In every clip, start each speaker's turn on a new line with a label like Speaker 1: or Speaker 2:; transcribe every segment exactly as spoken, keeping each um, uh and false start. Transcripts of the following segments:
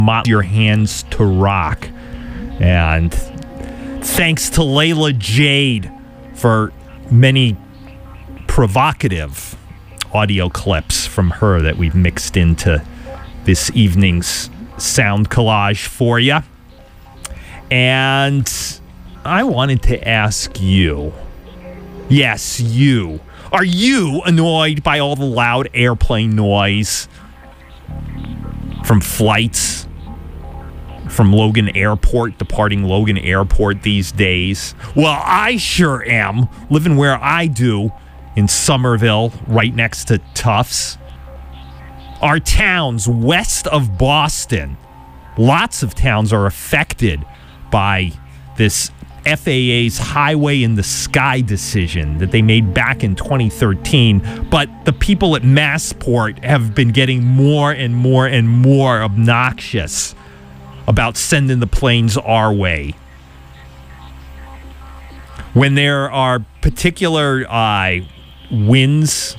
Speaker 1: Mop Your Hands to Rock. And thanks to Layla Jade for many provocative audio clips from her that we've mixed into this evening's sound collage for you. And I wanted to ask you, yes, you, are you annoyed by all the loud airplane noise from flights from Logan Airport, departing Logan Airport these days? Well, I sure am, living where I do in Somerville, right next to Tufts. Our towns west of Boston, lots of towns are affected by this F A A's Highway in the Sky decision that they made back in twenty thirteen. But the people at Massport have been getting more and more and more obnoxious about sending the planes our way. When there are particular uh, winds,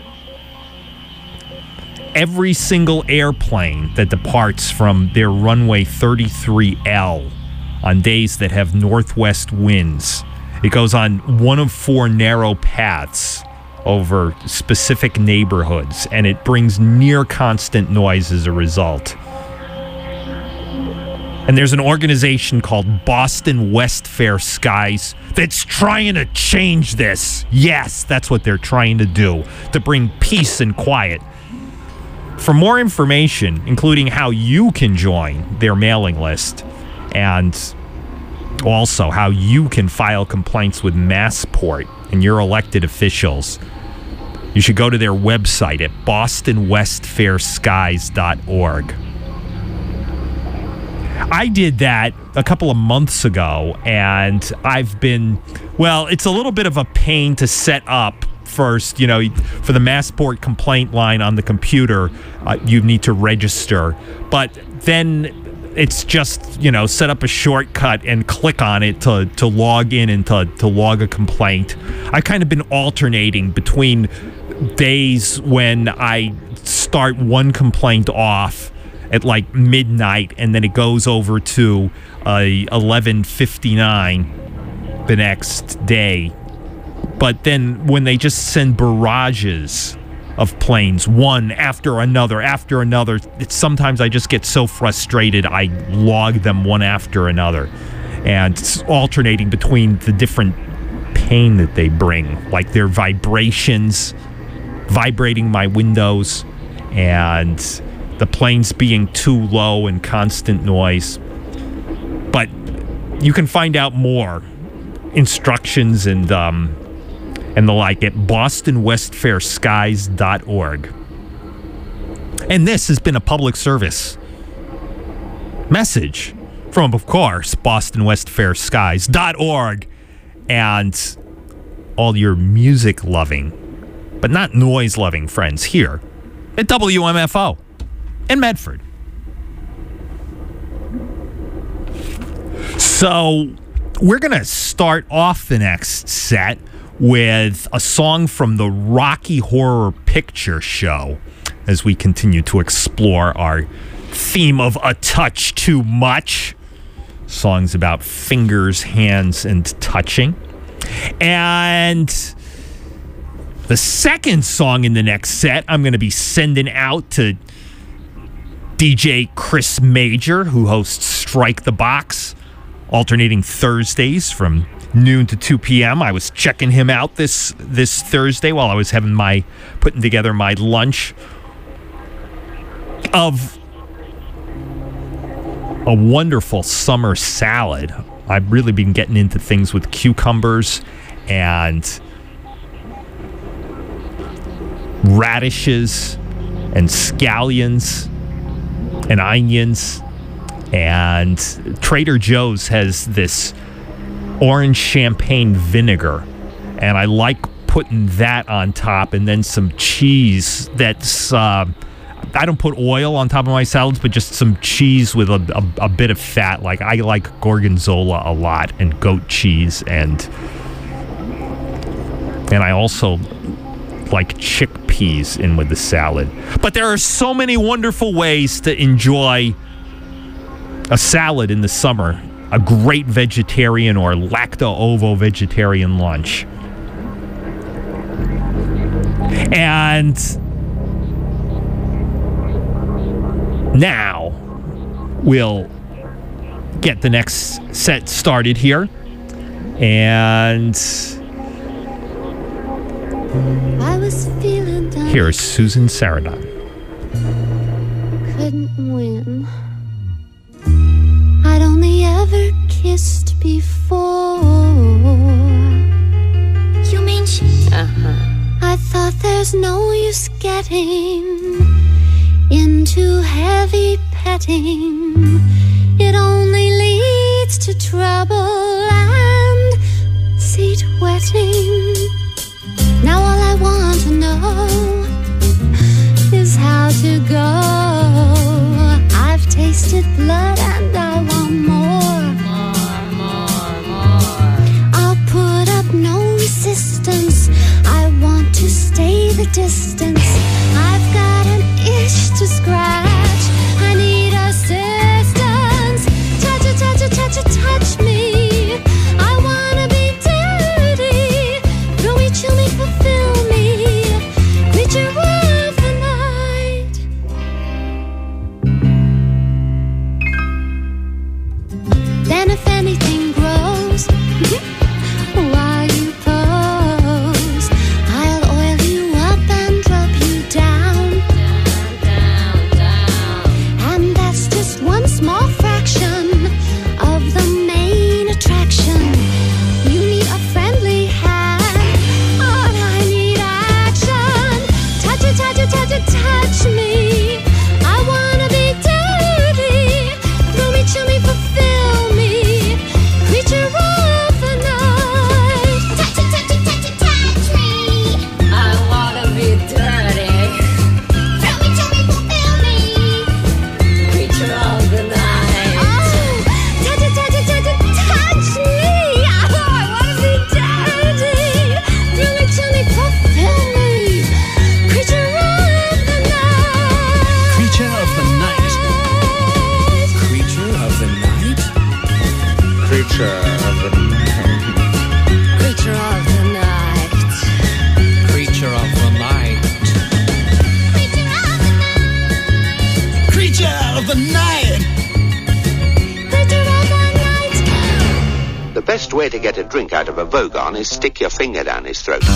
Speaker 1: every single airplane that departs from their runway thirty-three L on days that have northwest winds, it goes on one of four narrow paths over specific neighborhoods, and it brings near constant noise as a result. And there's an organization called Boston West Fair Skies that's trying to change this. Yes, that's what they're trying to do, to bring peace and quiet. For more information, including how you can join their mailing list, and also how you can file complaints with Massport and your elected officials, you should go to their website at boston west fair skies dot org. I did that a couple of months ago, and I've been, well, it's a little bit of a pain to set up. First, you know, for the Massport complaint line on the computer, uh, you need to register. But then it's just, you know, set up a shortcut and click on it to, to log in and to, to log a complaint. I've kind of been alternating between days when I start one complaint off at like midnight, and then it goes over to uh, eleven fifty-nine the next day. But then when they just send barrages of planes, one after another, after another, it's, sometimes I just get so frustrated, I log them one after another. And it's alternating between the different pain that they bring, like their vibrations, vibrating my windows, and the planes being too low and constant noise. But you can find out more instructions and um, and the like at boston west fair skies dot org. And this has been a public service message from, of course, boston west fair skies dot org and all your music-loving, but not noise-loving friends here at W M F O in Medford. So we're going to start off the next set with a song from the Rocky Horror Picture Show as we continue to explore our theme of A Touch Too Much. Songs about fingers, hands, and touching. And the second song in the next set, I'm going to be sending out to D J Chris Major, who hosts Strike the Box, alternating Thursdays from noon to two p.m. I was checking him out this this Thursday while I was having my putting together my lunch of a wonderful summer salad. I've really been getting into things with cucumbers and radishes and scallions and onions. And Trader Joe's has this orange champagne vinegar, and I like putting that on top, and then some cheese that's uh, I don't put oil on top of my salads, but just some cheese with a, a, a bit of fat. Like I like gorgonzola a lot, and goat cheese, and and I also like chickpeas in with the salad. But there are so many wonderful ways to enjoy a salad in the summer, a great vegetarian or lacto-ovo vegetarian lunch. And now we'll get the next set started here. And
Speaker 2: I was feeling down.
Speaker 1: Here's Susan Sarandon.
Speaker 2: Couldn't win. I'd only ever kissed before. You mean she? Uh-huh. I thought there's no use getting into heavy petting. It only leads to trouble and seat wetting. Now all I want to know is how to go. I've tasted blood and I want more.
Speaker 3: More, more, more.
Speaker 2: I'll put up no resistance. I want to stay the distance. I've got an itch to scratch. I need assistance. Touch it, touch it, touch it, touch me. I wanna be dirty. Throw me, chill me, fulfill me. Creature of the night. Then if anything grows while you pose, I'll oil you up and drop you down.
Speaker 3: Down, down, down.
Speaker 2: And that's just one small fraction of the main attraction. You need a friendly hand, but I need action. Touch it, touch it, touch it, touch me. I wanna be dirty. Thrill me, chill me, fulfill me. Creature of the night. Touch it, touch it, touch it, touch me.
Speaker 3: I wanna be dirty.
Speaker 2: Thrill me, chill me, fulfill me.
Speaker 3: Creature of the night.
Speaker 2: Oh, touch it, touch it, touch it, touch me. Oh, I wanna be dirty. Thrill me, chill me, fulfill me. Creature of the night.
Speaker 4: Creature of the night. Creature of the night?
Speaker 5: Creature of the night.
Speaker 3: Creature of the night.
Speaker 4: Creature of the night.
Speaker 2: Creature of the night.
Speaker 4: Creature of the night!
Speaker 2: Creature of the night.
Speaker 6: The best way to get a drink out of a Vogon is stick your finger down his throat.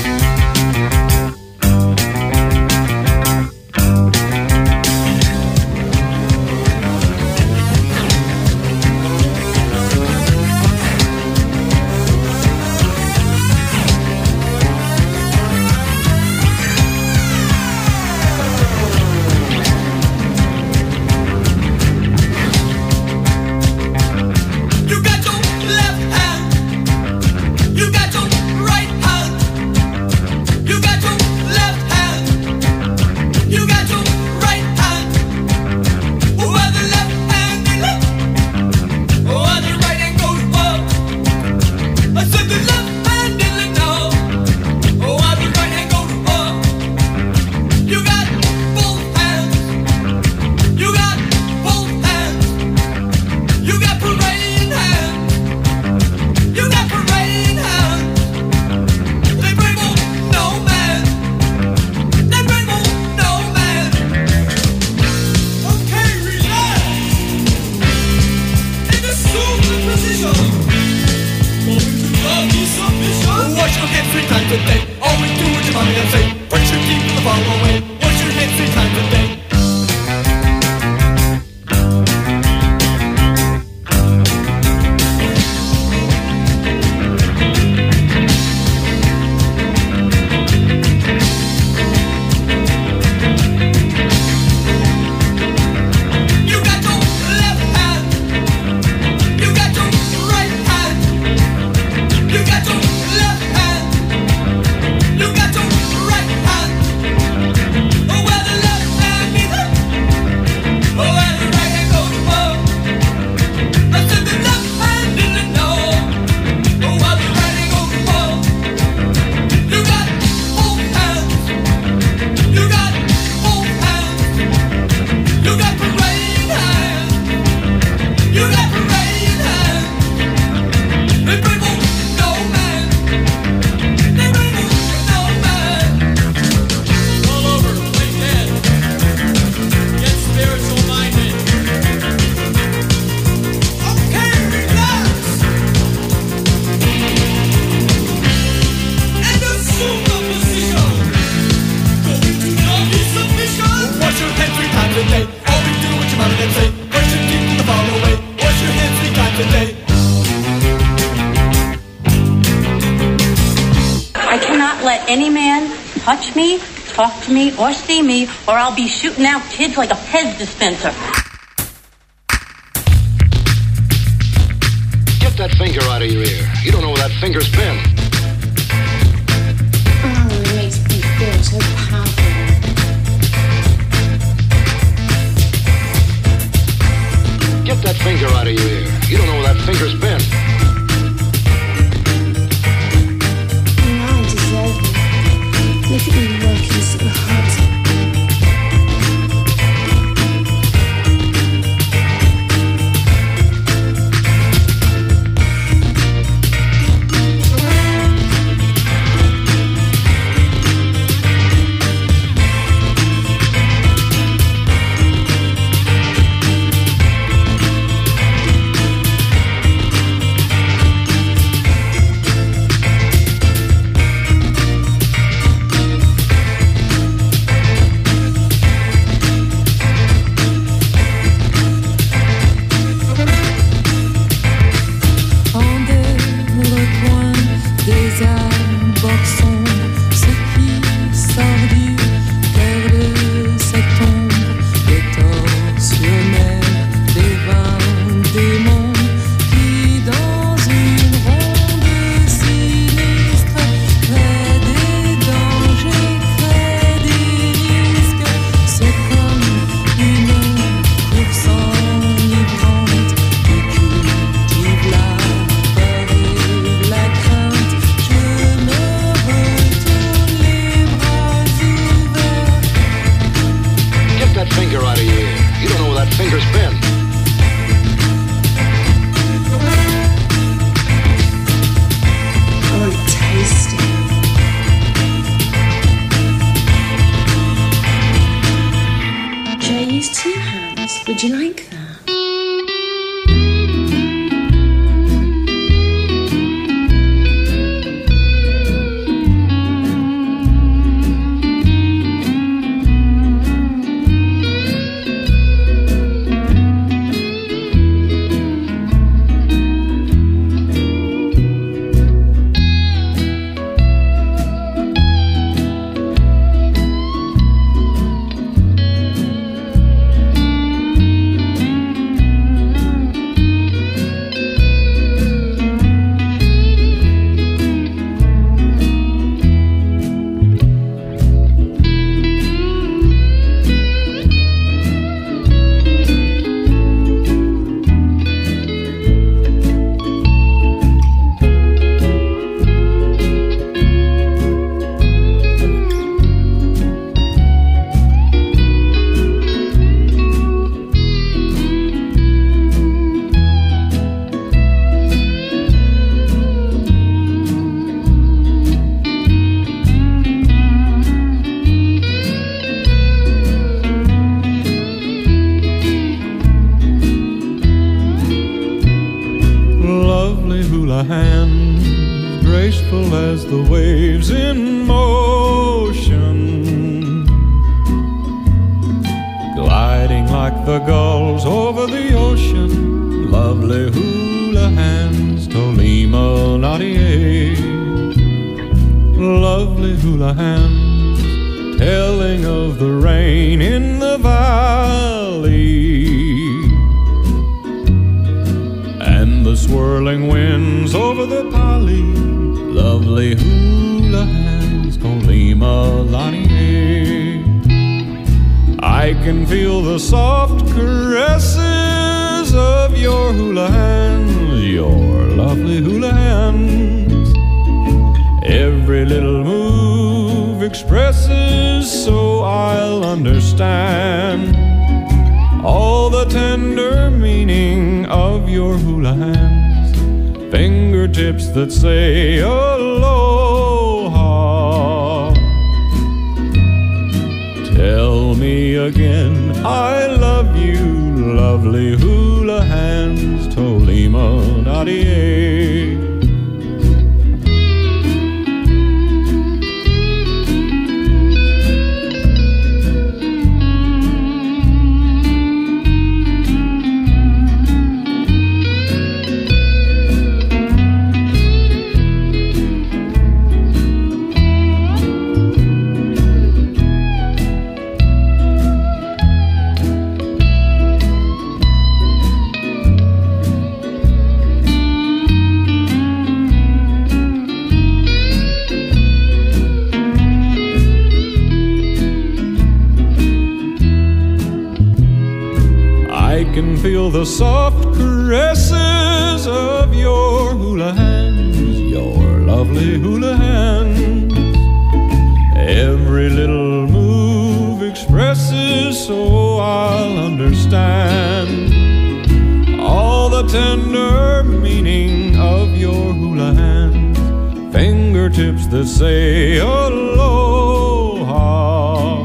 Speaker 4: You got your left hand. You got your right hand. You got your left hand. You got your right hand. Oh, while the left hand they left. Oh, while the right hand goes up. I said the left hand they let down. Oh, while the right hand goes up. You got both hands. You got both hands. You got parade hands. You got parade hands. They bring on no man. They bring on no man. Okay, relax. In the super position. Moving to love to submission. Wash your hands three times a day. Always do what your mommy and say. Put your teeth in the wrong way. Wash your hands three times a day. You got your left hand. You got your right hand. You got your left hand. You got your right hand. Oh, well, the left hand
Speaker 7: any man touch me, talk to me, or see me, or I'll be shooting out kids like a Pez dispenser.
Speaker 8: Get that finger out of your ear. You don't know where that finger's been.
Speaker 2: Oh, it makes me feel so powerful.
Speaker 8: Get that finger out of your ear. You don't know where that finger's been.
Speaker 2: Now I deserve it. Look at me working so hard. Would you like that?
Speaker 9: hands, graceful as the waves in motion, gliding like the gulls over the ocean. Lovely hula hands, Tolima ninety-eight. Lovely hula hands, telling of the rain in the valley and the swirling winds over the pali. Lovely hula hands, Tolima ninety-eight. I can feel the soft caresses of your hula hands, your lovely hula hands. Every little move expresses, so I'll understand all the tender meaning of your hula hands. Fingertips that say aloha. Tell me again I love you, lovely hula hands, Tolima ninety-eight. the soft caresses of your hula hands, your lovely hula hands. Every little move expresses, so I'll understand all the tender meaning of your hula hands. Fingertips that say aloha.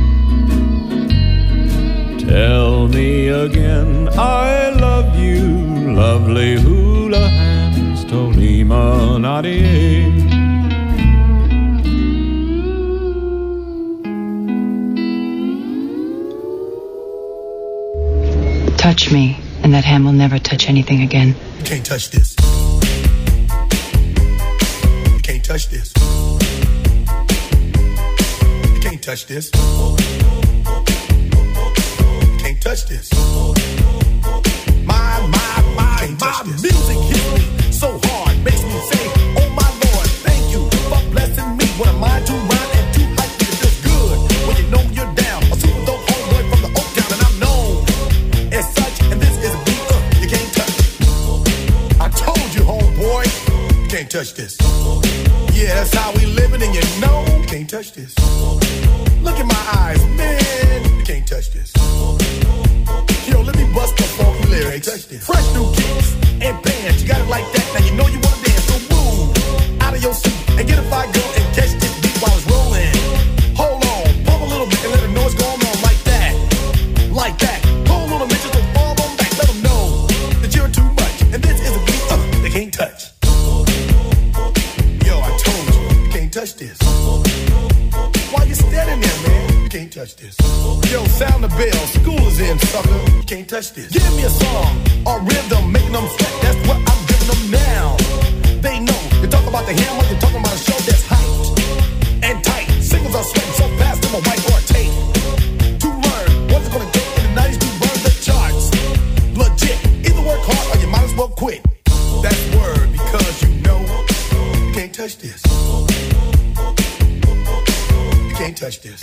Speaker 9: Tell me again I love you, lovely hula hands, Tolima Nadi.
Speaker 10: Touch me, and that hand will never touch anything again.
Speaker 11: You can't touch this. You can't touch this. You can't touch this. You can't touch this. My, my, my, my music hits me so hard, makes me say, oh my Lord, thank you for blessing me. What am I to rhyme and to hype me? It feels good when you know you're down. A super dope homeboy from the Oak Town, and I'm known as such, and this is a beat uh, you can't touch. I told you, homeboy, you can't touch this. Yeah, that's how we living, and you know you can't touch this. Look in my eyes, man, you can't touch this. Yo, let me bust the funky lyrics. Fresh new kicks and bands, you got it like that. Now you know you wanna dance, so move out of your seat and get a fire girl and catch this beat while it's rolling. Hold on, pump a little bit and let them know what's going on like that, like that. Pull a little bit just to fall on back, let them know that you're too much, and this is a beat uh, they can't touch. Yo, I told you, you can't touch this. Why you standing there, man? You can't touch this. Yo, sound the bell, school is in, sucker. You can't touch this. Give me a song or rhythm, making them sweat. That's what I'm giving them now. They know you talk about the hammer, you're talking about a show that's hyped and tight. Singles are sweating so fast, I'm a white or tape. To learn what's it gonna take in the nineties to burn the charts. Legit, either work hard or you might as well quit. That's word because you know you can't touch this. You can't touch this.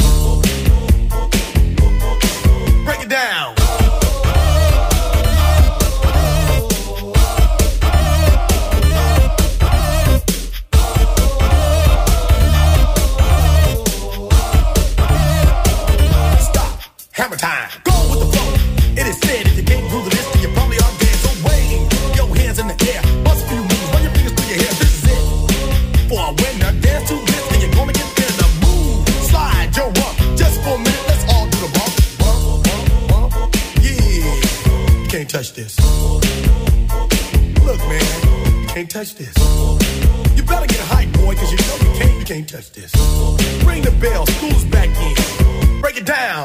Speaker 11: Break it down. Stop. Hammer time. Go with the flow. It is said if you can't groove this, then you probably are dead. So wave your hands in the air. Bust a few moves. Run your fingers through your hair. This is it. For a winner, dance to this, and you're gonna get there. The move. Slide your rump. Just for a minute, let's all do the bump. Bump, bump, bump. Yeah. You can't touch this. Look, man. You can't touch this. You better get hype, boy, cause you know you can't, you can't touch this. Ring the bell. School's back in. Break it down.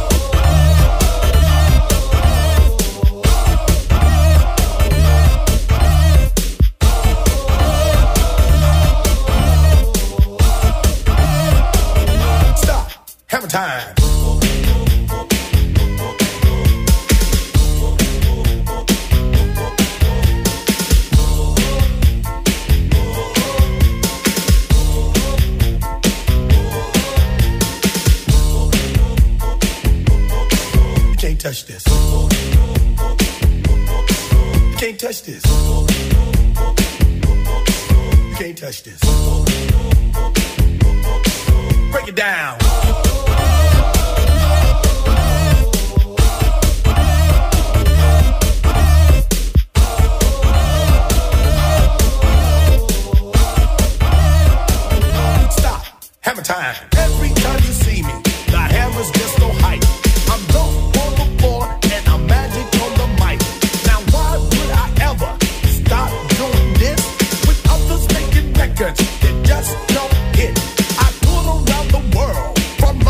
Speaker 11: Stop. Hammer time. You can't touch this. You can't touch this. You can't touch this. Break it down. Stop. Hammer time. Every time you see me, the hammer's just so hype. I'm dope on the floor and I'm magic on the mic. Now why would I ever stop doing this with others making records that just don't hit? I toured around the world from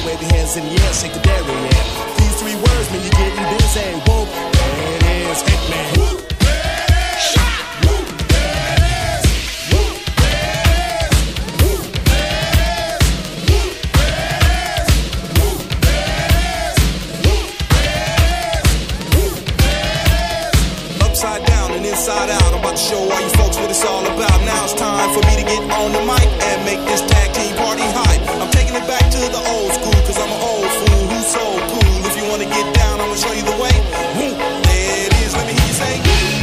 Speaker 11: wave your hands in the air, shake the dairy, yeah. These three words mean you're getting busy. Whoop, there it is, Hitman. Whoop, shot, whoop, whoop, whoop, whoop, upside down and inside out. I'm about to show all you folks what it's all about. Now it's time for me to get on the mic and make this tag team party hype. I'm taking it back to the old school, cause I'm an old fool who's so cool. If you wanna get down, I'm gonna show you the way. Woo, there it is, let me hear you say.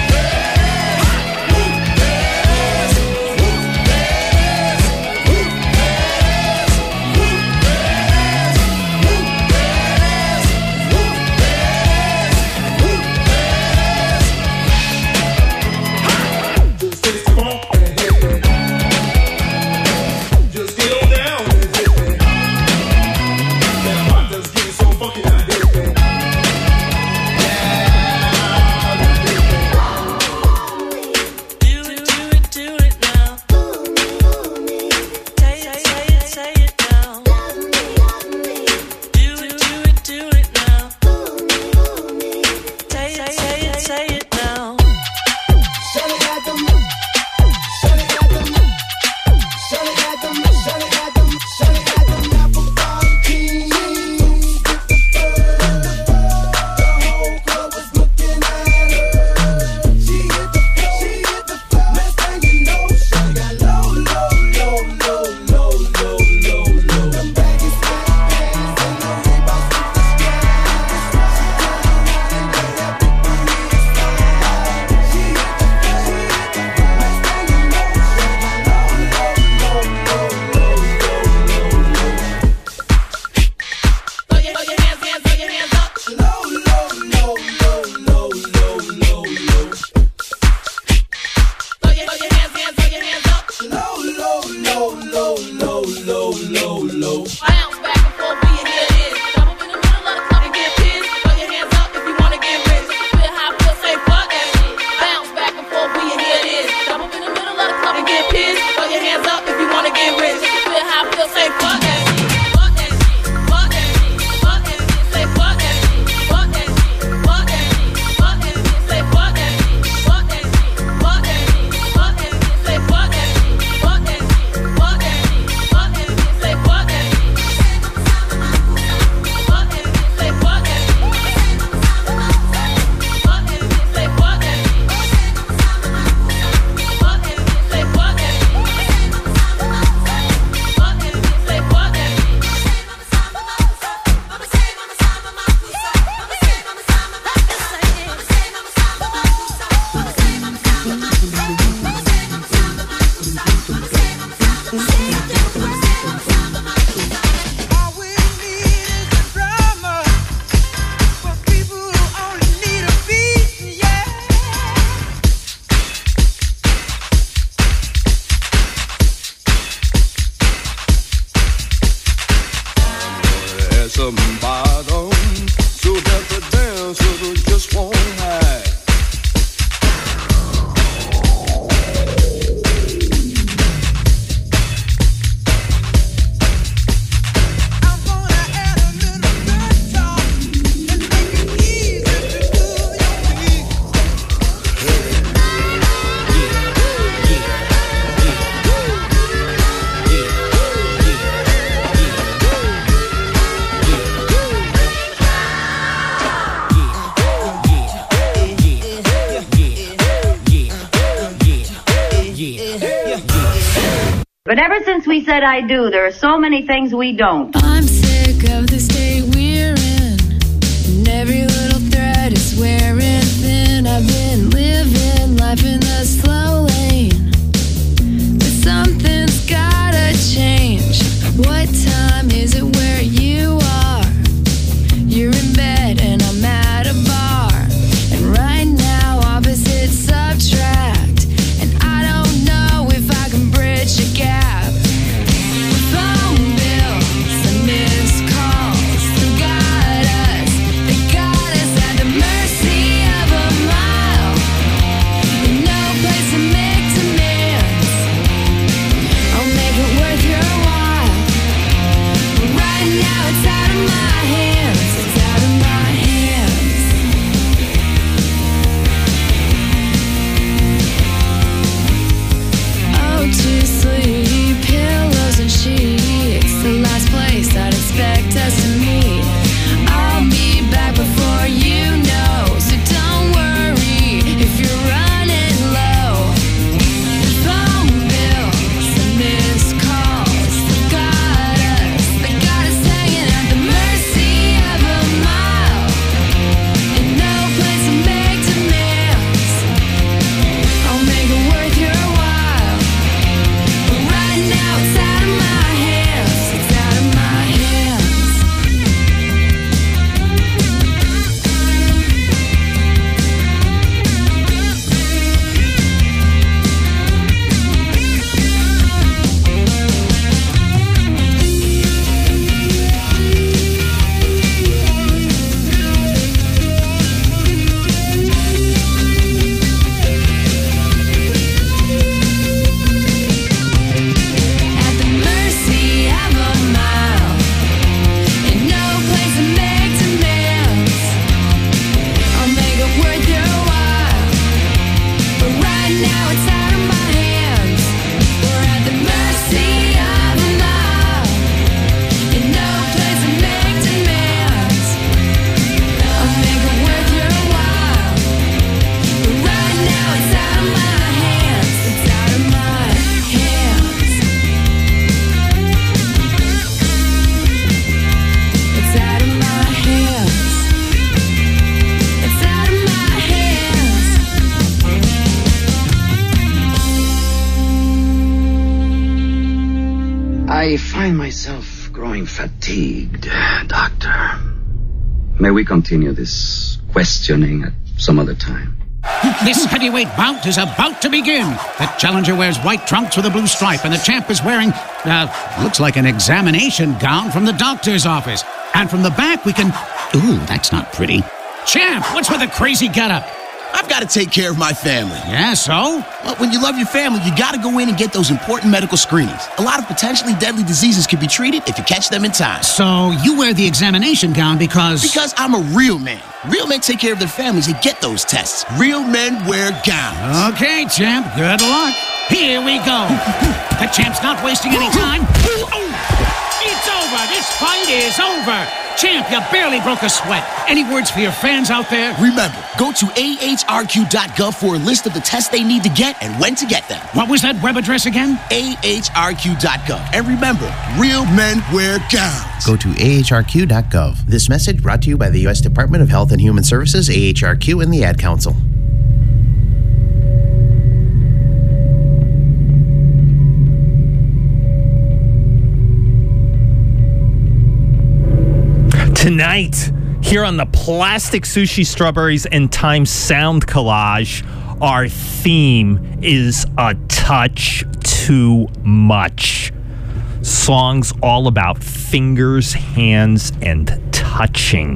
Speaker 12: But ever since we said I do, there are so many things we don't.
Speaker 13: I'm sick of the state we're in, and every little thread is wearing thin. I've been living life in the slow lane, but something's gotta change. What time is it where you are? You're in bed and I'm at a bar, and right now opposites subtract, and I don't know if I can bridge a gap. Phone bills and missed calls,
Speaker 14: I find myself growing fatigued, Doctor. May we continue this questioning at some other time?
Speaker 15: This heavyweight bout is about to begin. The challenger wears white trunks with a blue stripe, and the champ is wearing, uh, looks like an examination gown from the doctor's office. And from the back, we can... Ooh, that's not pretty. Champ, what's with the crazy getup?
Speaker 16: I've got to take care of my family.
Speaker 15: Yeah, so?
Speaker 16: Well, when you love your family, you got to go in and get those important medical screenings. A lot of potentially deadly diseases can be treated if you catch them in time.
Speaker 15: So you wear the examination gown because...
Speaker 16: Because I'm a real man. Real men take care of their families and get those tests. Real men wear gowns.
Speaker 15: Okay, champ, good luck. Here we go. The champ's not wasting any time. Oh, it's over. This fight is over. Champ, you barely broke a sweat. Any words for your fans out there?
Speaker 16: Remember, go to A H R Q dot gov for a list of the tests they need to get and when to get them.
Speaker 15: What was that web address again?
Speaker 16: A H R Q dot gov. And remember, real men wear gowns.
Speaker 17: Go to A H R Q dot gov. This message brought to you by the U S Department of Health and Human Services, A H R Q, and the Ad Council.
Speaker 1: Tonight, here on the Plastic Sushi Strawberries and Time Sound Collage, our theme is A Touch Too Much. Songs all about fingers, hands, and touching.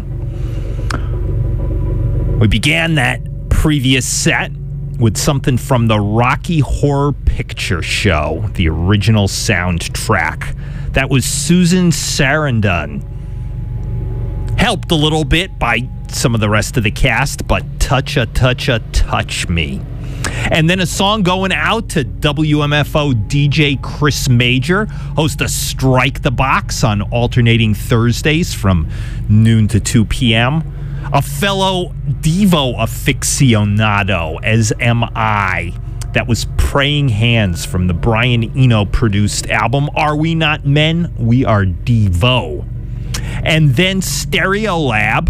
Speaker 1: We began that previous set with something from the Rocky Horror Picture Show, the original soundtrack. That was Susan Sarandon. Helped a little bit by some of the rest of the cast, but Toucha, Toucha, Touch Me. And then a song going out to W M F O D J Chris Major, host of Strike the Box on alternating Thursdays from noon to two p.m. A fellow Devo aficionado, as am I. That was Praying Hands from the Brian Eno-produced album Are We Not Men? We Are Devo. And then Stereolab,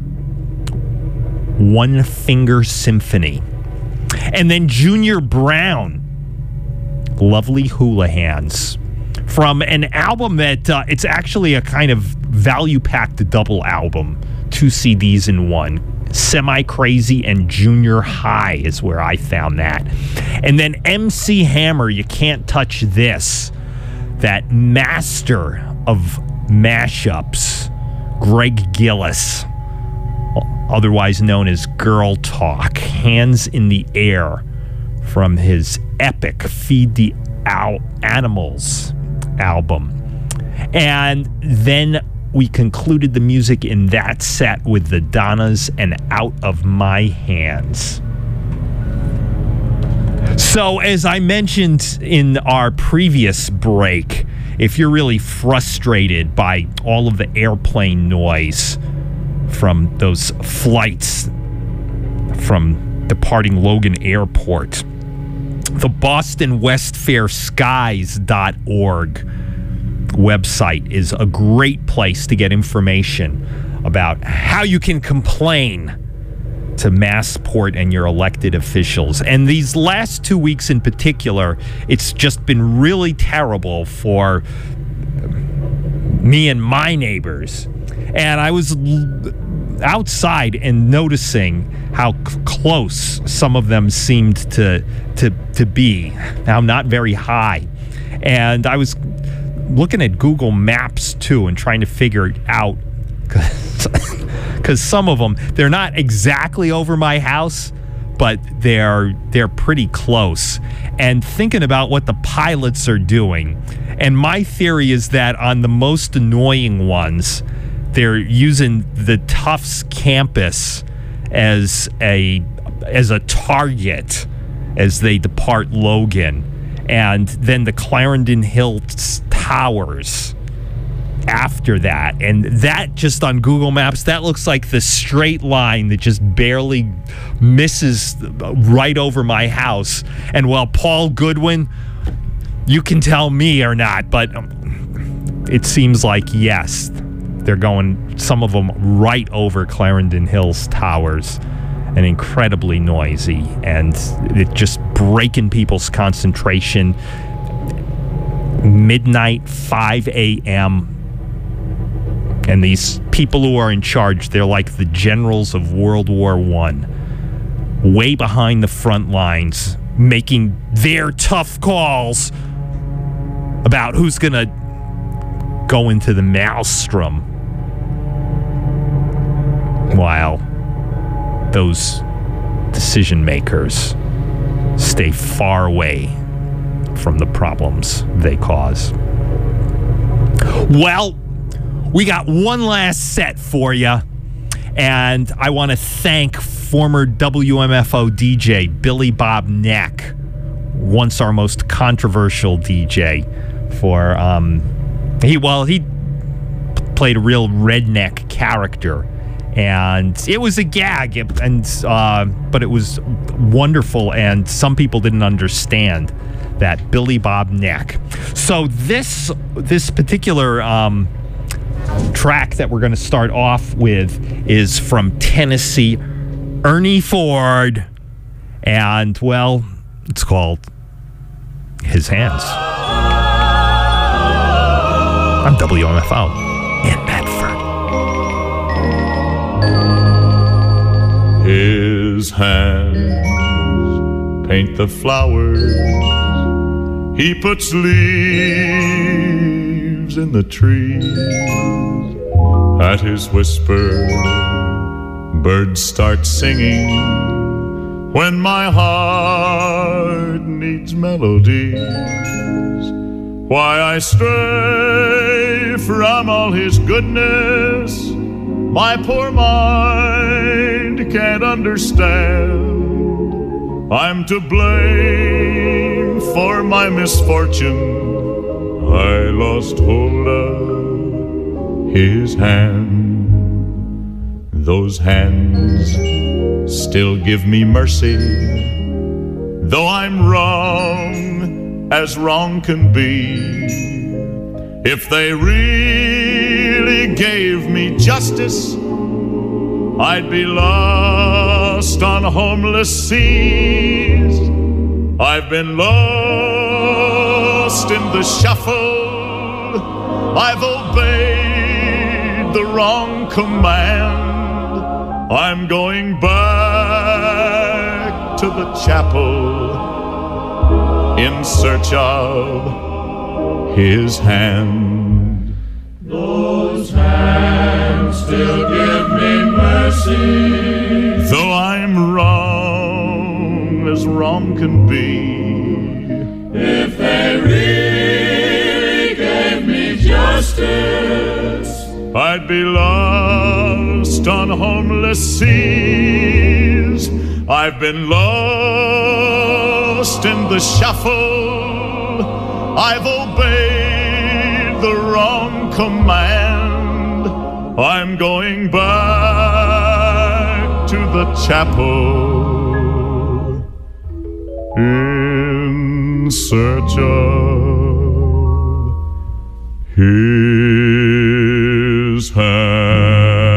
Speaker 1: One Finger Symphony. And then Junior Brown, Lovely Hula Hands. From an album that, uh, it's actually a kind of value-packed double album. Two C Ds in one. Semi-Crazy and Junior High is where I found that. And then M C Hammer, You Can't Touch This. That master of mashups, Greg Gillis, otherwise known as Girl Talk, Hands in the Air, from his epic Feed the Al- Animals album. And then we concluded the music in that set with the Donnas and Out of My Hands. So, as I mentioned in our previous break, if you're really frustrated by all of the airplane noise from those flights from departing Logan Airport, the Boston West Fair Skies dot org website is a great place to get information about how you can complain to Massport and your elected officials. And these last two weeks in particular, it's just been really terrible for me and my neighbors. And I was l- outside and noticing how c- close some of them seemed to, to, to be. Now, not very high. And I was looking at Google Maps, too, and trying to figure it out. Because some of them, they're not exactly over my house, but they're they're pretty close. And thinking about what the pilots are doing, and my theory is that on the most annoying ones, they're using the Tufts campus as a as a target as they depart Logan, and then the Clarendon Hills Towers after that. And that, just on Google Maps, that looks like the straight line that just barely misses right over my house. And while Paul Goodwin, you can tell me or not, but it seems like, yes, they're going, some of them right over Clarendon Hills Towers, and incredibly noisy, and it just breaking people's concentration, midnight, five a.m., and these people who are in charge, they're like the generals of World War One, way behind the front lines, making their tough calls about who's going to go into the maelstrom, while those decision makers stay far away from the problems they cause. Well, we got one last set for you, and I want to thank former W M F O D J Billy Bob Neck, once our most controversial D J, for um, he well he played a real redneck character, and it was a gag, and uh, but it was wonderful, and some people didn't understand that. Billy Bob Neck. So this this particular um, track that we're going to start off with is from Tennessee, Ernie Ford, and, well, it's called His Hands. On W M F O in Medford.
Speaker 9: His hands paint the flowers, he puts leaves in the trees. At his whisper, birds start singing. When my heart needs melodies, why I stray from all his goodness, my poor mind can't understand. I'm to blame for my misfortune. I lost hold of his hand. Those hands still give me mercy, though I'm wrong as wrong can be. If they really gave me justice, I'd be lost on homeless seas. I've been lost in the shuffle, I've obeyed the wrong command. I'm going back to the chapel in search of his hand. Those hands still give me mercy, though I'm wrong as wrong can be. If they really gave me justice, I'd be lost on homeless seas. I've been lost in the shuffle, I've obeyed the wrong command. I'm going back to the chapel in search of his hand.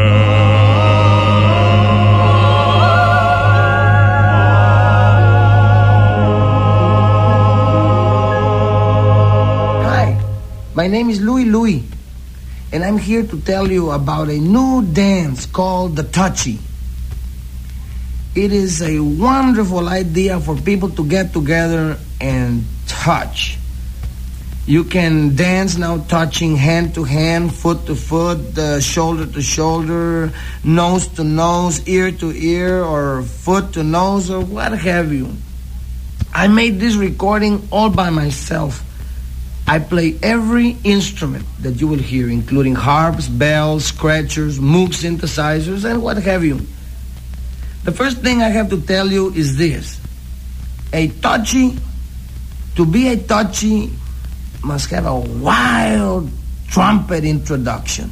Speaker 18: My name is Louie Louie, and I'm here to tell you about a new dance called the Touchy. It is a wonderful idea for people to get together and touch. You can dance now touching hand to hand, foot to foot, uh, shoulder to shoulder, nose to nose, ear to ear, or foot to nose, or what have you. I made this recording all by myself. I play every instrument that you will hear, including harps, bells, scratchers, Moog synthesizers, and what have you. The first thing I have to tell you is this. A touchy, to be a touchy, must have a wild trumpet introduction.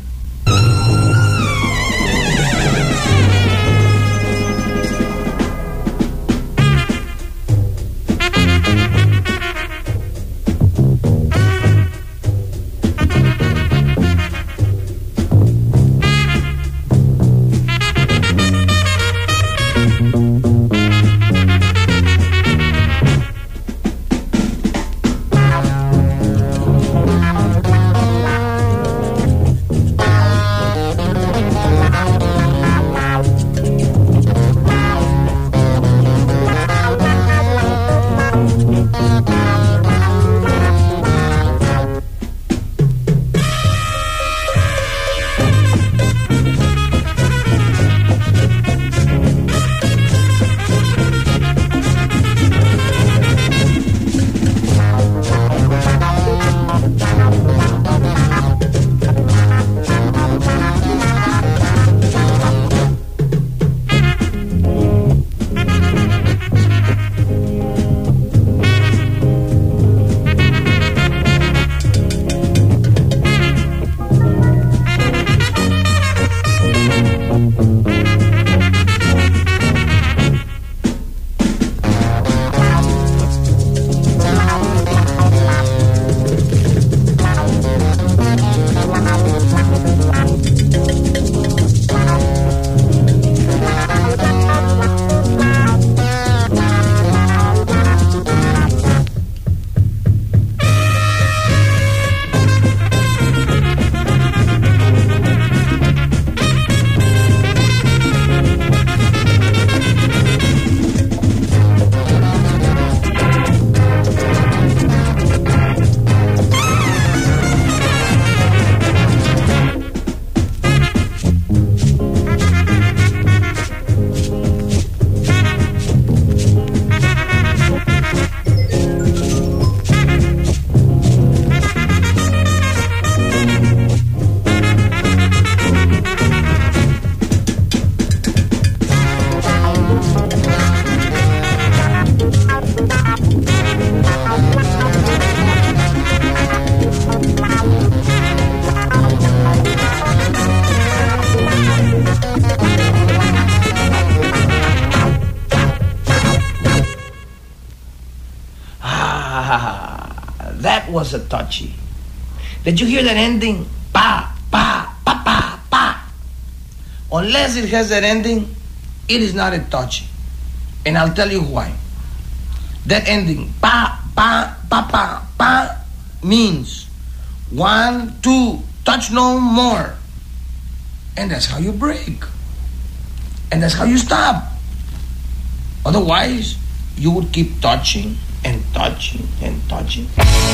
Speaker 18: that was a touchy. Did you hear that ending? Pa, pa, pa, pa, pa. Unless it has that ending, it is not a touchy. And I'll tell you why. That ending, pa, pa, pa, pa, pa, means one, two, touch no more. And that's how you break. And that's how you stop. Otherwise, you would keep touching and touching and touching.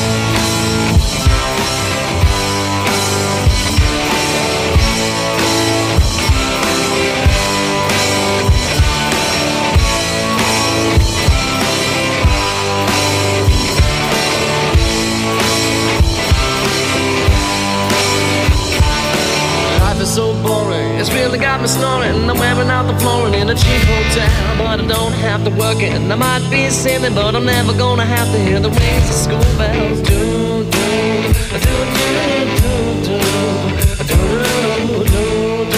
Speaker 19: So boring, it's really got me snoring. I'm wearing out the flooring in a cheap hotel, but I don't have to work it. And I might be silly, but I'm never gonna have to hear the rings of school bells. Do, do, do, do, do, do, do, do, do, do,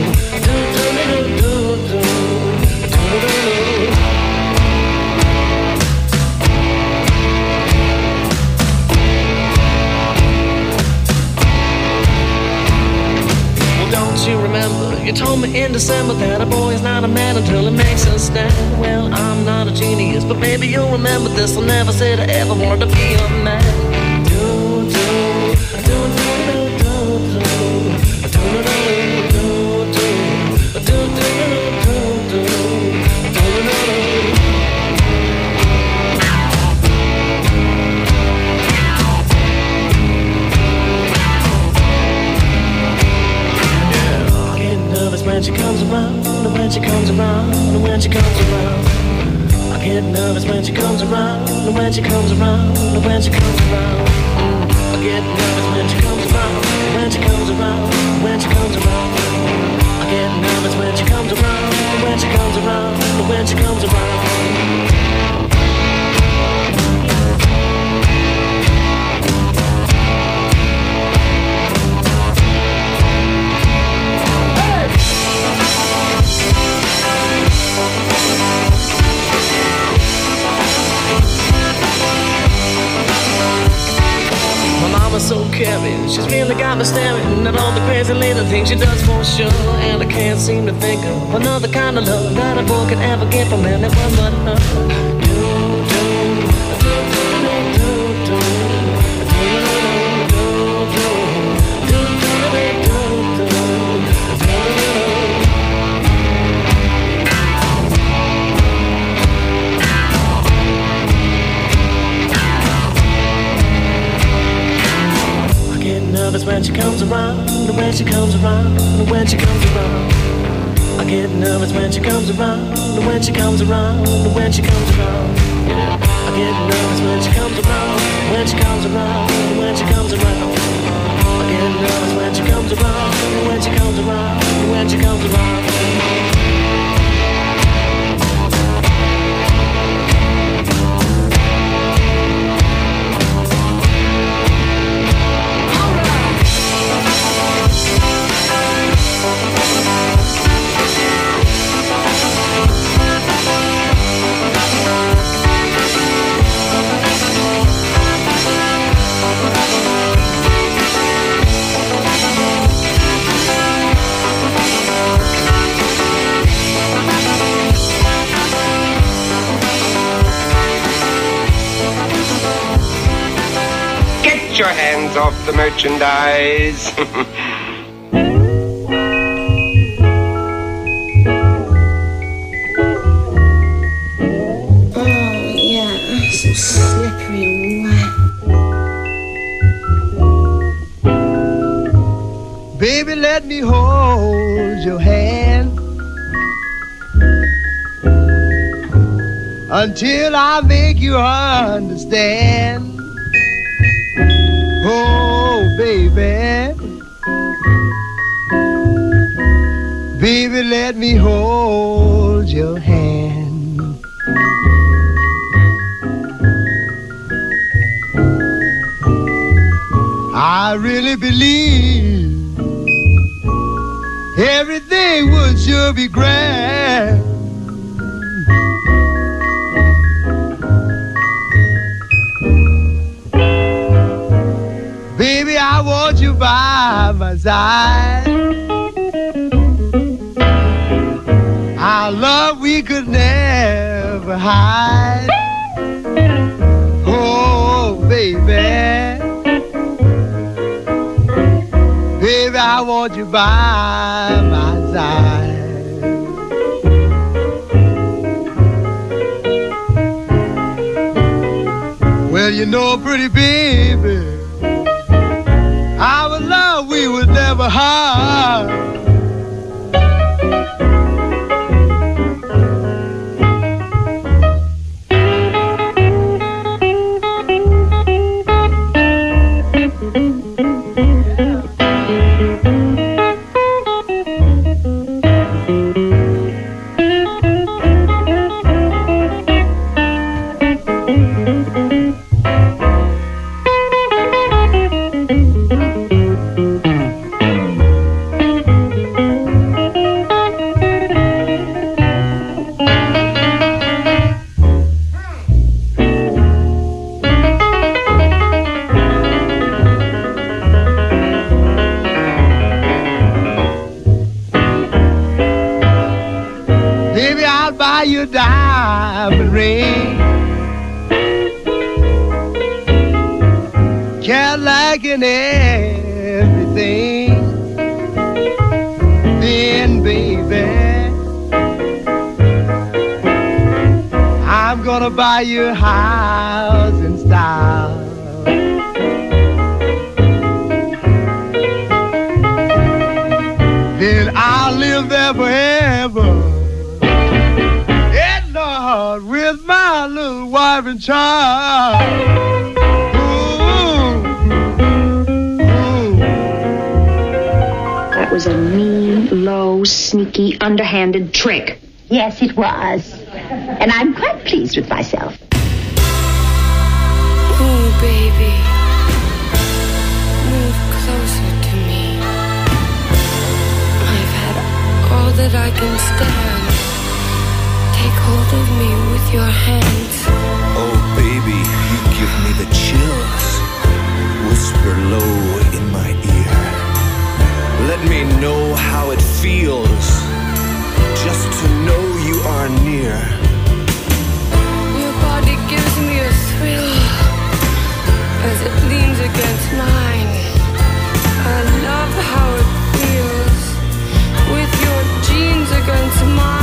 Speaker 19: you remember, you told me in December that a boy is not a man until he makes a stand. Well, I'm not a genius, but maybe you'll remember this. I never said I ever wanted to be a man. Do, do, do, do, do, do, do, do, do, do, do, do, do, do, do. When she comes around, and when she comes around, and when she comes around, I get nervous when she comes around, and when she comes around, and when she comes around, I get nervous when she comes around, when she comes around, when she comes around, I get nervous when she comes around, when she comes around, when she comes around. Mama's so caring, she's really got me staring at all the crazy little things she does for sure. And I can't seem to think of another kind of love that a boy could ever get from anyone but her. Do, do, do, do, do, do, nervous when she comes around, and when she comes around, and when she comes around. I get nervous when she comes around, and when she comes around, and when she comes around. Yeah. I get nervous when she comes around, when she comes around, and when she comes around. I get nervous when she comes around, and when she comes around, and when she comes around.
Speaker 20: Get your hands off the merchandise.
Speaker 3: Oh, yeah, so slippery and wet.
Speaker 21: Baby, let me hold your hand until I make you understand. Oh, baby, baby, let me hold your hand. I really believe everything would sure be grand. you by my side. Our love we could never hide. Oh, baby. Baby, I want you by my side. Well, you know, pretty baby, our love we would never hide. Baby, I'll buy you a diamond ring, Cadillac and everything. Then, baby, I'm gonna buy you a house in style. Then I'll live there forever, with my little wife and child. Ooh, ooh.
Speaker 5: That was a mean, low, sneaky, underhanded trick.
Speaker 12: Yes, it was. And I'm quite pleased with myself.
Speaker 13: Ooh, baby, move closer to me. I've had all that I can stand. Take hold of me with your hands.
Speaker 22: Oh, baby, you give me the chills. Whisper low in my ear. Let me know how it feels just to know you are near.
Speaker 13: Your body gives me a thrill as it leans against mine. I love how it feels with your jeans against mine.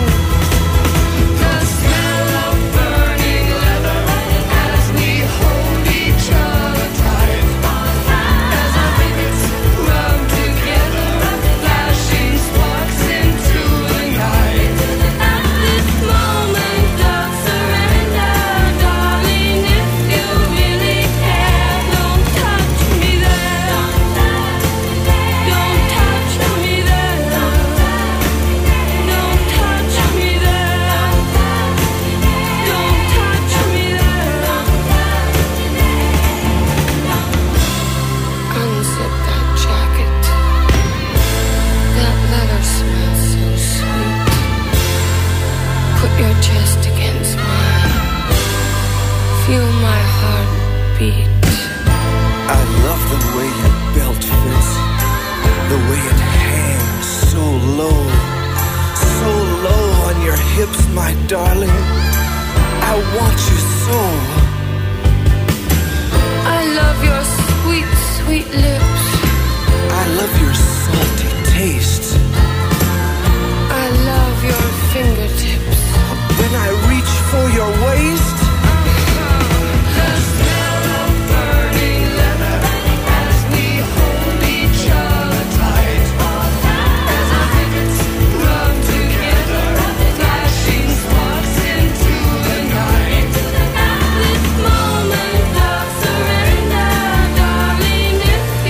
Speaker 22: Hips, my darling, I want you so.
Speaker 13: I love your sweet, sweet lips.
Speaker 22: I love your salty taste.
Speaker 13: I love your fingertips.
Speaker 22: When I reach for your waist,
Speaker 13: the smell of burning leather as we hold each other tight. As our rivets rub together, flashing sparks into the night. At this moment of surrender, darling, if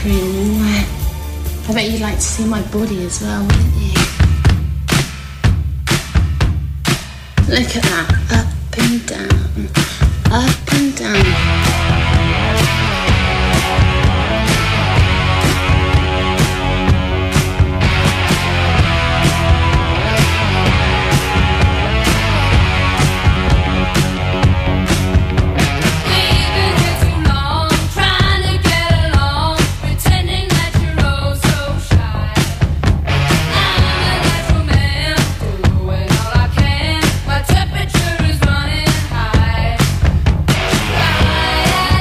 Speaker 3: slippery and wet. I bet you'd like to see my body as well, wouldn't you? Look at that, up and down, up and down.
Speaker 13: Temperature is running high.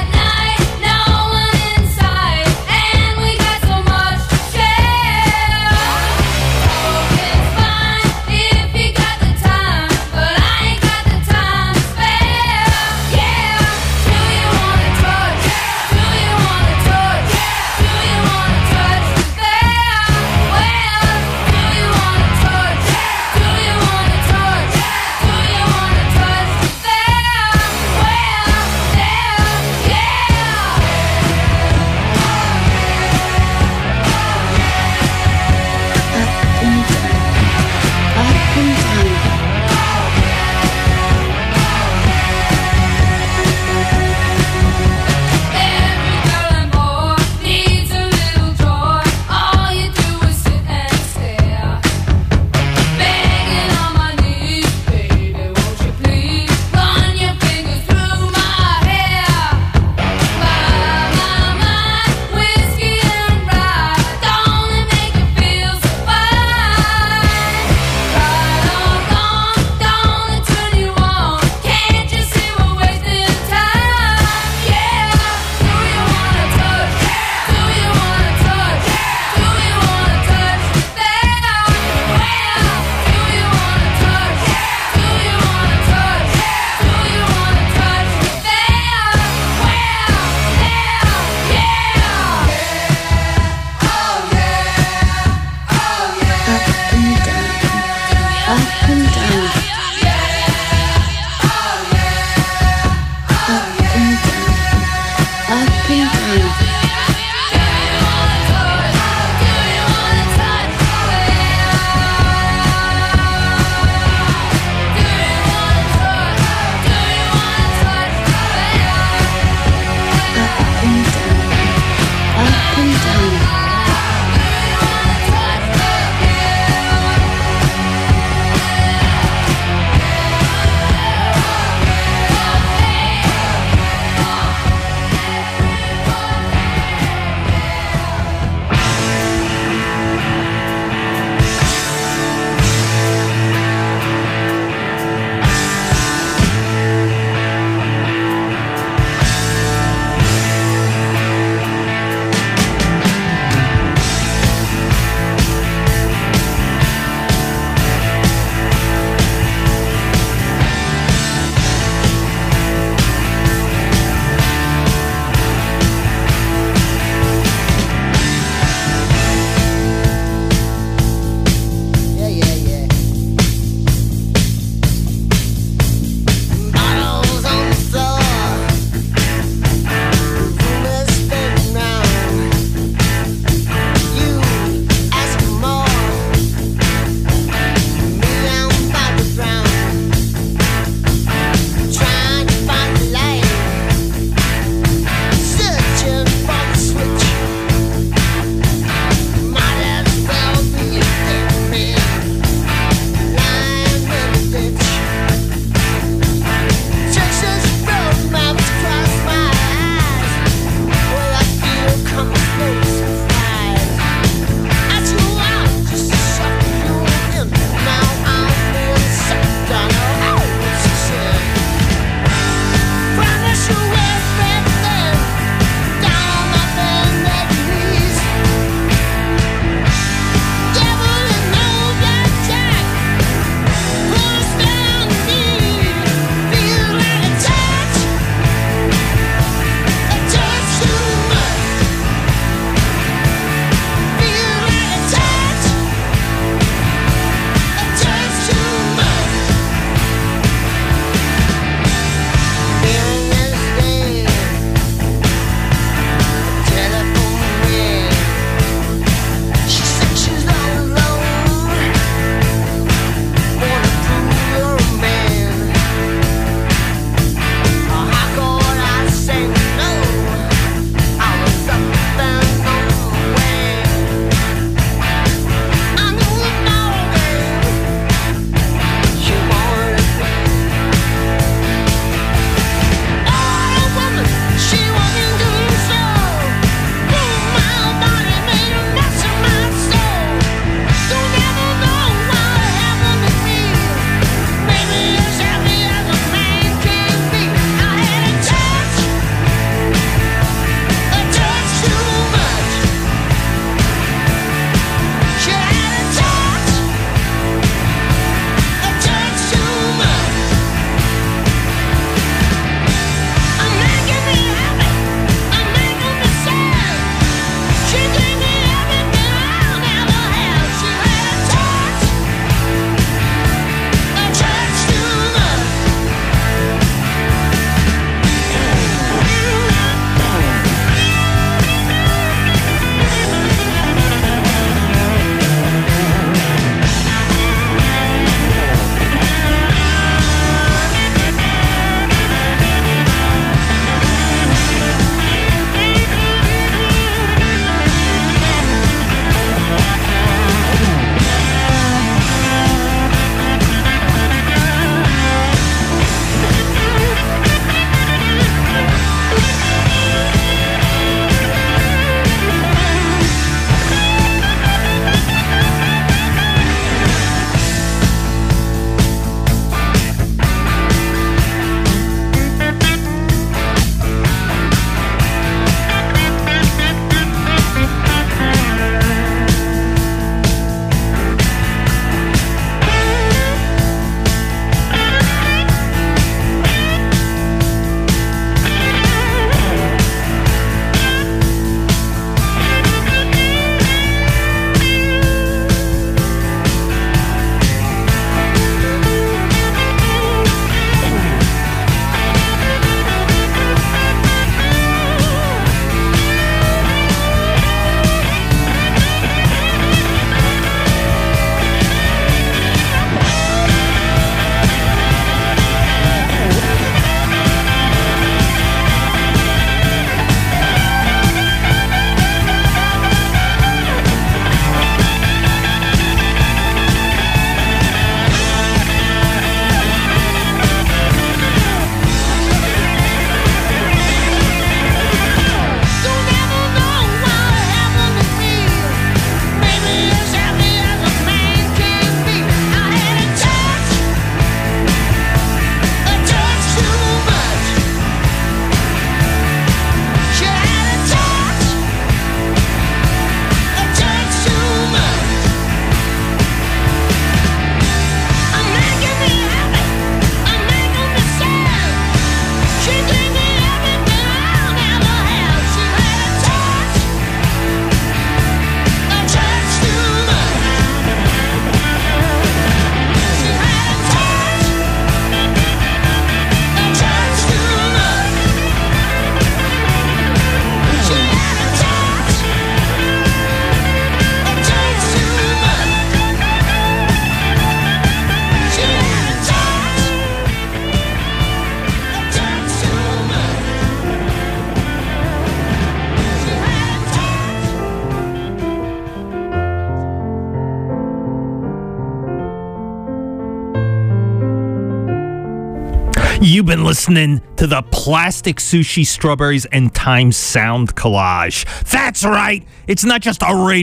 Speaker 1: You've been listening to the Plastic Sushi Strawberries and Time Sound Collage. That's right. It's not just a radio